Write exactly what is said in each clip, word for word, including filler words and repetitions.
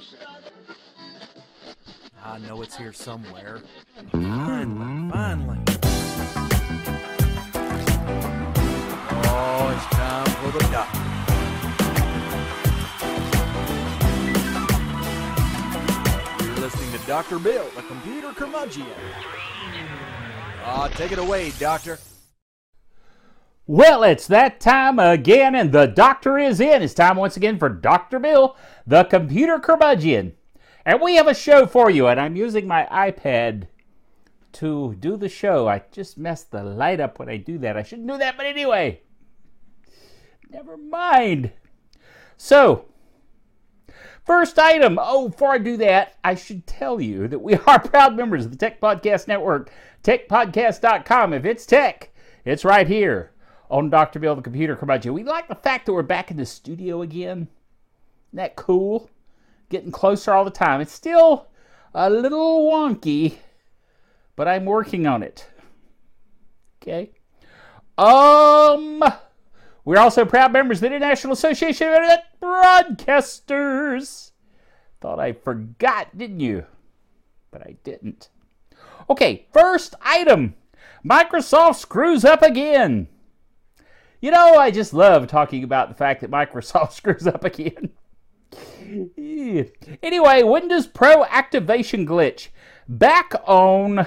I know it's here somewhere. Finally, finally. Oh, it's time for the doctor. You're listening to Doctor Bill, the computer curmudgeon. Ah, take it away, Doctor. Well, it's that time again, and the doctor is in. It's time once again for Doctor Bill, the computer curmudgeon. And we have a show for you, and I'm using my iPad to do the show. I just messed the light up when I do that. I shouldn't do that, but anyway. Never mind. So, first item. Oh, before I do that, I should tell you that we are proud members of the Tech Podcast Network, tech podcast dot com. If it's tech, it's right here on Doctor Bill, the computer curmudgeon. We like the fact that we're back in the studio again. Isn't that cool? Getting closer all the time. It's still a little wonky, but I'm working on it. Okay. Um, we're also proud members of the International Association of Internet Broadcasters. Thought I forgot, didn't you? But I didn't. Okay, first item. Microsoft screws up again. You know, I just love talking about the fact that Microsoft screws up again. Anyway, Windows Pro activation glitch. Back on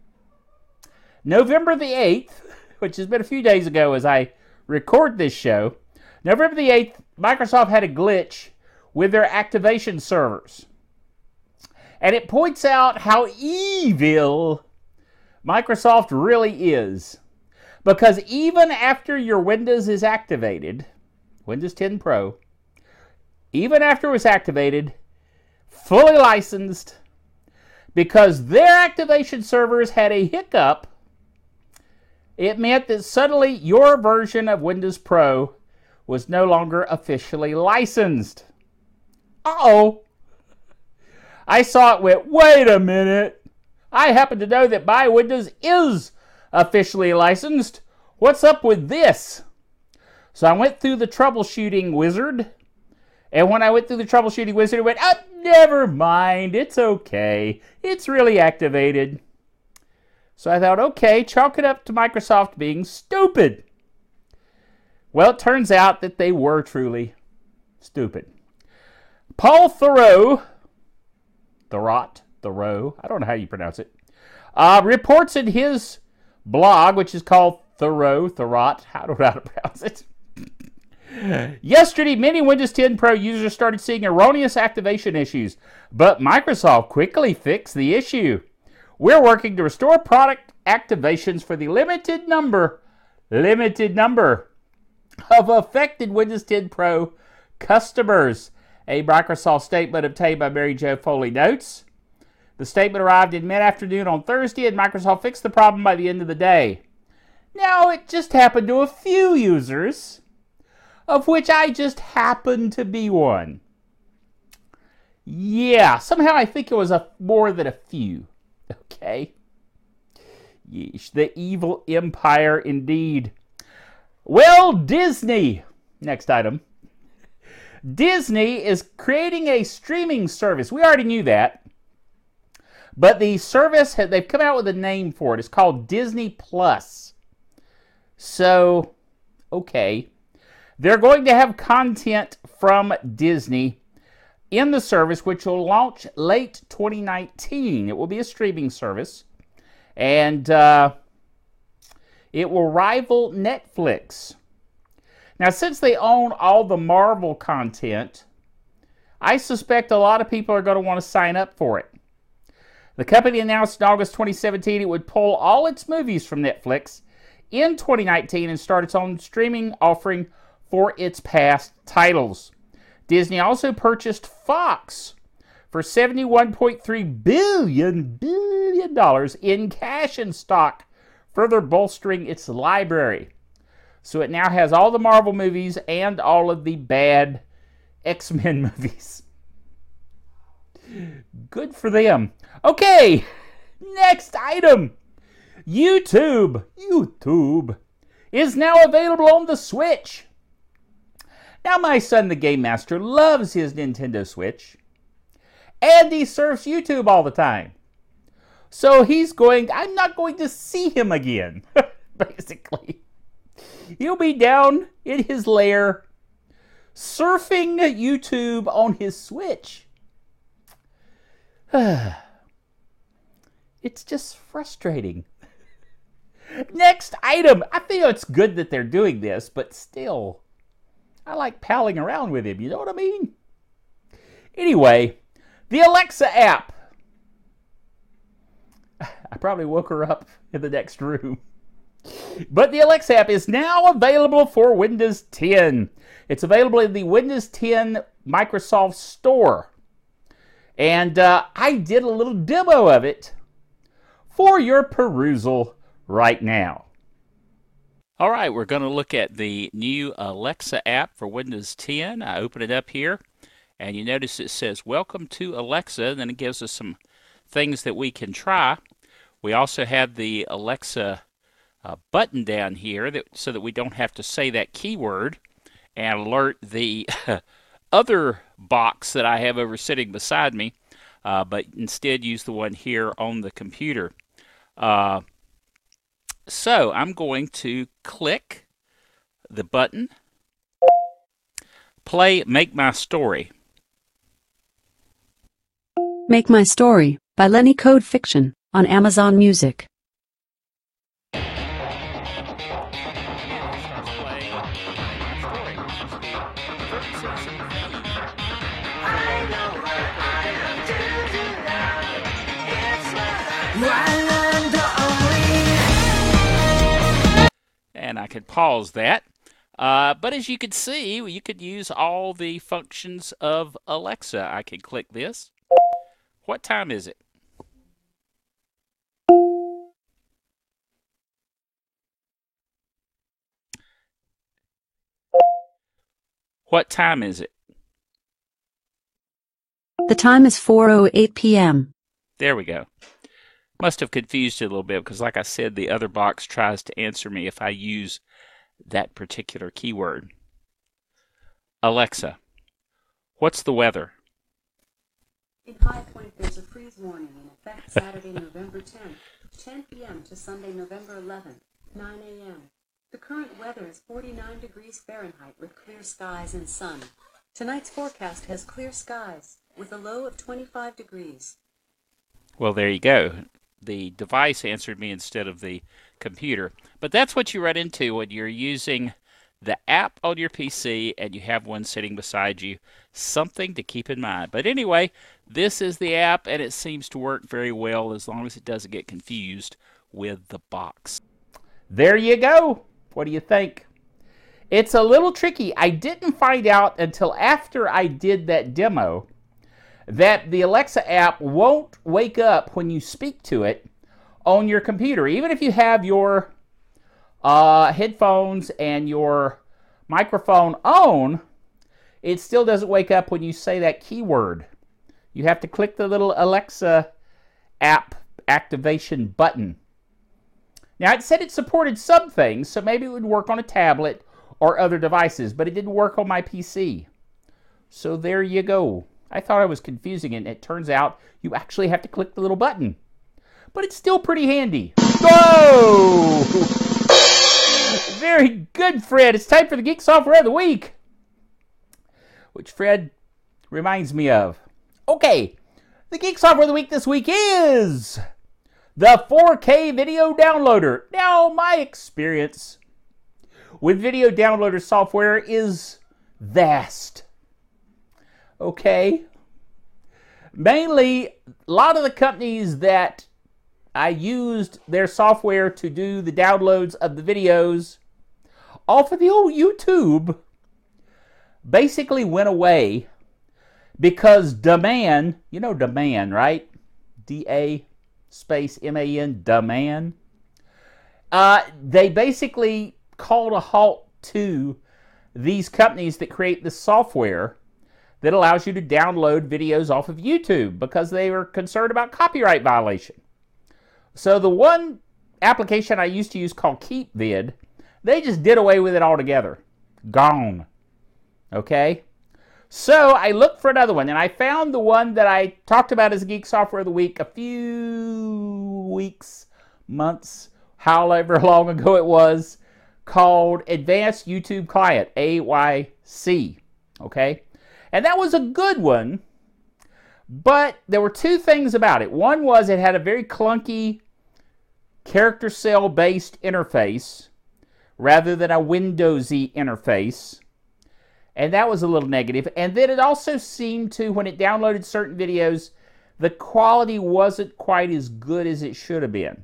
November the eighth, which has been a few days ago as I record this show, November the eighth, Microsoft had a glitch with their activation servers. And it points out how evil Microsoft really is. Because even after your Windows is activated, Windows ten Pro, even after it was activated, fully licensed, because their activation servers had a hiccup, it meant that suddenly your version of Windows Pro was no longer officially licensed. Uh-oh. I saw it, went, wait a minute. I happen to know that my Windows is officially licensed. What's up with this? So I went through the troubleshooting wizard. And when I went through the troubleshooting wizard, it went, oh, never mind. It's okay. It's really activated. So I thought, okay, chalk it up to Microsoft being stupid. Well, it turns out that they were truly stupid. Paul Theroux, Thurrott, Theroux, I don't know how you pronounce it, uh, reports in his blog, which is called Theroux, Thurrott, I don't know how to pronounce it. Yesterday, many Windows ten Pro users started seeing erroneous activation issues, but Microsoft quickly fixed the issue. We're working to restore product activations for the limited number, limited number of affected Windows ten Pro customers. A Microsoft statement obtained by Mary Jo Foley notes. The statement arrived in mid-afternoon on Thursday, and Microsoft fixed the problem by the end of the day. Now, it just happened to a few users, of which I just happened to be one. Yeah, somehow I think it was a more than a few. Okay. Yeesh, the evil empire indeed. Well, Disney. Next item. Disney is creating a streaming service. We already knew that. But the service, they've come out with a name for it. It's called Disney Plus. So, okay. They're going to have content from Disney in the service, which will launch late twenty nineteen. It will be a streaming service. And uh, it will rival Netflix. Now, since they own all the Marvel content, I suspect a lot of people are going to want to sign up for it. The company announced in August twenty seventeen it would pull all its movies from Netflix in twenty nineteen and start its own streaming offering for its past titles. Disney also purchased Fox for seventy-one point three billion dollars in cash and stock, further bolstering its library. So it now has all the Marvel movies and all of the bad X-Men movies. Good for them. Okay, next item. YouTube, YouTube is now available on the Switch. Now, my son, the Game Master, loves his Nintendo Switch. and he surfs YouTube all the time. So he's going, I'm not going to see him again, basically. He'll be down in his lair surfing YouTube on his Switch. It's just frustrating. Next item. I think it's good that they're doing this, but still, I like palling around with him. You know what I mean? Anyway, the Alexa app. I probably woke her up in the next room. But the Alexa app is now available for Windows ten. It's available in the Windows ten Microsoft Store. And uh, I did a little demo of it for your perusal right now. All right, we're going to look at the new Alexa app for Windows ten. I open it up here, and you notice it says, Welcome to Alexa. Then it gives us some things that we can try. We also have the Alexa uh, button down here that, so that we don't have to say that keyword and alert the other box that I have over sitting beside me, uh, but instead use the one here on the computer. Uh, so I'm going to click the button, play Make My Story. Make My Story by Lenny Code Fiction on Amazon Music. And I could pause that. Uh, but as you can see, you could use all the functions of Alexa. I can click this. What time is it? What time is it? The time is four oh eight p m There we go. Must have confused it a little bit because, like I said, the other box tries to answer me if I use that particular keyword. Alexa, what's the weather? In High Point, there's a freeze warning in effect Saturday, November tenth, ten p m to Sunday, November eleventh, nine a m The current weather is forty-nine degrees Fahrenheit with clear skies and sun. Tonight's forecast has clear skies with a low of twenty-five degrees. Well, there you go. The device answered me instead of the computer. But that's what you run into when you're using the app on your P C and you have one sitting beside you. Something to keep in mind. But anyway, this is the app, and it seems to work very well as long as it doesn't get confused with the box. There you go. What do you think? It's a little tricky. I didn't find out until after I did that demo that the Alexa app won't wake up when you speak to it on your computer. Even if you have your uh, headphones and your microphone on, it still doesn't wake up when you say that keyword. You have to click the little Alexa app activation button. Now, it said it supported some things, so maybe it would work on a tablet or other devices, but it didn't work on my P C. So there you go. I thought I was confusing it, and it turns out you actually have to click the little button. But it's still pretty handy. Whoa! Very good, Fred. It's time for the Geek Software of the Week, which Fred reminds me of. Okay, the Geek Software of the Week this week is the four K Video Downloader. Now, my experience with video downloader software is vast. Okay. Mainly, a lot of the companies that I used their software to do the downloads of the videos off of the old YouTube basically went away because demand, you know demand, right? D A space M A N, demand. Uh, they basically called a halt to these companies that create the software that allows you to download videos off of YouTube because they were concerned about copyright violation. So the one application I used to use called KeepVid, they just did away with it altogether. Gone. Okay? So I looked for another one, and I found the one that I talked about as Geek Software of the Week a few weeks, months, however long ago it was, called Advanced YouTube Client, A Y C, okay? And that was a good one, but there were two things about it. One was it had a very clunky character cell-based interface rather than a Windowsy interface, and that was a little negative. And then it also seemed to, when it downloaded certain videos, the quality wasn't quite as good as it should have been,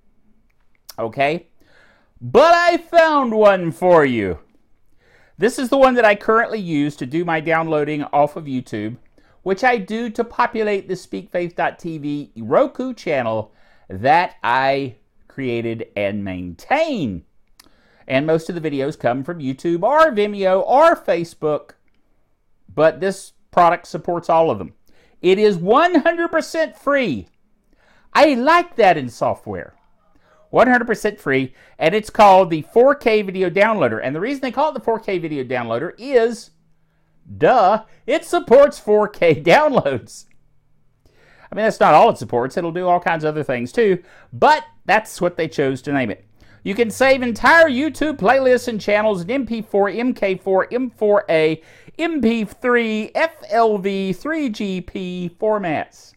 okay? But I found one for you. This is the one that I currently use to do my downloading off of YouTube, which I do to populate the speak faith dot T V Roku channel that I created and maintain. And most of the videos come from YouTube or Vimeo or Facebook, but this product supports all of them. It is one hundred percent free. I like that in software. one hundred percent free, and it's called the four K Video Downloader. And the reason they call it the four K Video Downloader is, duh, it supports four K downloads. I mean, that's not all it supports. It'll do all kinds of other things too, but that's what they chose to name it. You can save entire YouTube playlists and channels in M P four, M K four, M four A, M P three, F L V, three G P formats.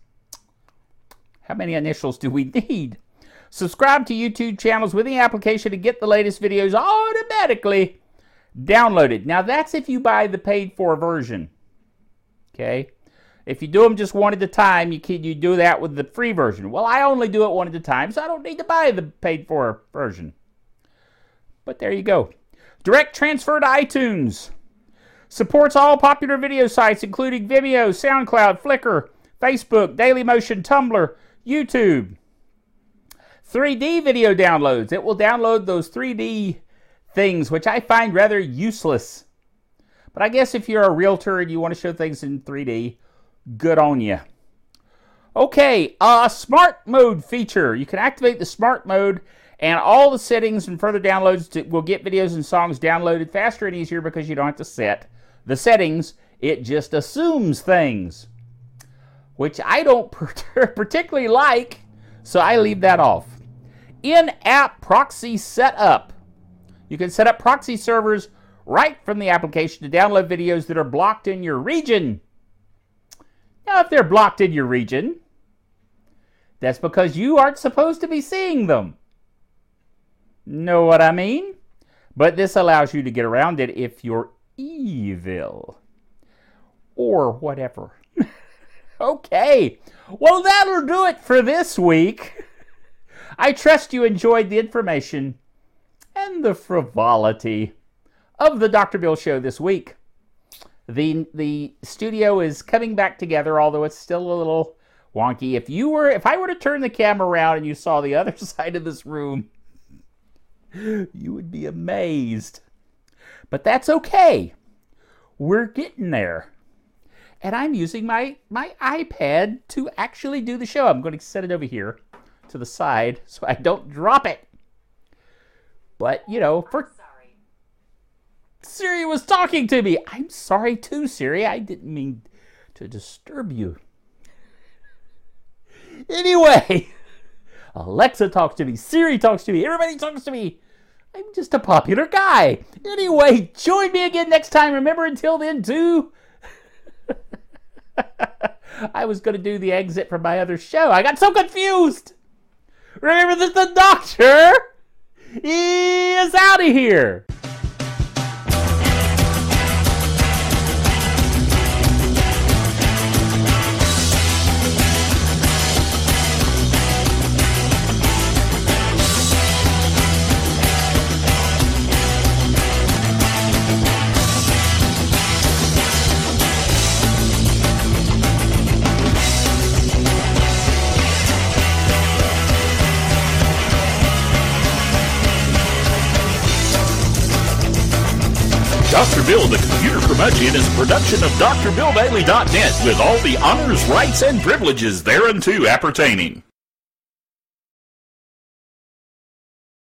How many initials do we need? Subscribe to YouTube channels with the application to get the latest videos automatically downloaded. Now, that's if you buy the paid-for version, okay? If you do them just one at a time, you can you do that with the free version. Well, I only do it one at a time, so I don't need to buy the paid-for version. But there you go. Direct transfer to iTunes. Supports all popular video sites, including Vimeo, SoundCloud, Flickr, Facebook, Dailymotion, Tumblr, YouTube. three D video downloads. It will download those three D things, which I find rather useless. But I guess if you're a realtor and you want to show things in three D, good on you. Okay, uh, smart mode feature. You can activate the smart mode, and all the settings and further downloads to, will get videos and songs downloaded faster and easier because you don't have to set the settings. It just assumes things, which I don't particularly like, so I leave that off. In-app proxy setup. You can set up proxy servers right from the application to download videos that are blocked in your region. Now, if they're blocked in your region, that's because you aren't supposed to be seeing them. Know what I mean? But this allows you to get around it if you're evil. Or whatever. Okay. Well, that'll do it for this week. I trust you enjoyed the information and the frivolity of the Doctor Bill Show this week. The the studio is coming back together, although it's still a little wonky. If you were, if I were to turn the camera around and you saw the other side of this room, you would be amazed. But that's okay. We're getting there. And I'm using my, my iPad to actually do the show. I'm going to set it over here to the side so I don't drop it. But, you know, for... Sorry. Siri was talking to me. I'm sorry too, Siri. I didn't mean to disturb you. Anyway, Alexa talks to me. Siri talks to me. Everybody talks to me. I'm just a popular guy. Anyway, join me again next time. Remember, until then, too... I was going to do the exit from my other show. I got so confused. Remember that the Doctor is out of here. Doctor Bill, the Computer Curmudgeon, is a production of D R Bill Daily dot net with all the honors, rights, and privileges thereunto appertaining.